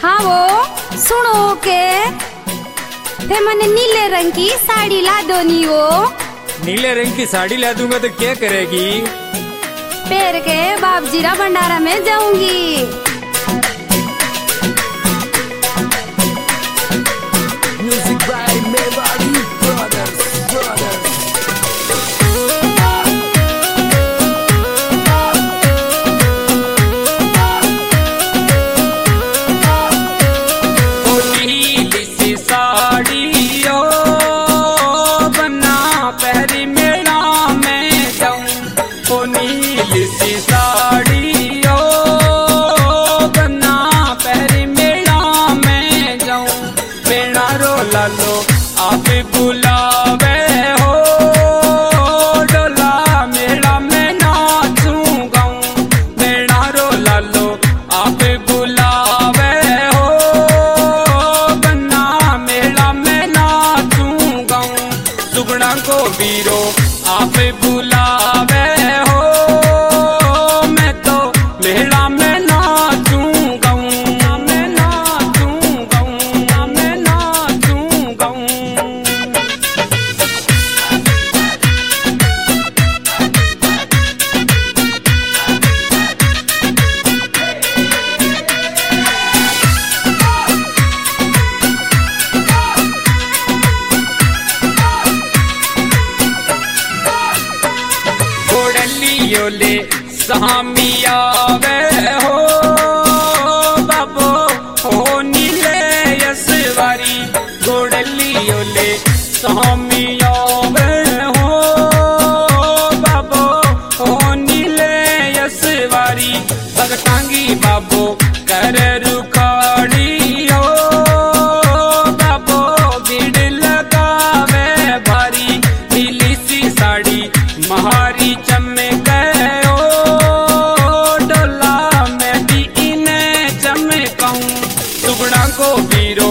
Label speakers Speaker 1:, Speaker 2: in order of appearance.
Speaker 1: हाँ वो सुनो के थे मैंने नीले रंग की साड़ी ला दो नी वो।
Speaker 2: नीले रंग की साड़ी ला दूंगा तो क्या करेगी?
Speaker 1: पैर के बाप जीरा भंडारा में जाऊंगी।
Speaker 3: Music by Mewari brothers.
Speaker 4: लो आप बुलावे हो डोला मेला में नाचूं गाऊं। मेरा रो लालो आप बुलावे हो बन्ना मेला में नाचूं गाऊं। सुगड़ा को वीरो आप बुलावे हो मैं तो मेला में नाचूं गाऊं। ले सामी आवे हो बाबो हो नीले यसवारी। गोड़लियो ले सामी आवे हो बाबो हो नीले यसवारी। भगतांगी बाबो कर रुखाड़ी हो बाबो भीड़ लगावे भारी। नीली सी साड़ी महारी चमक को वीरो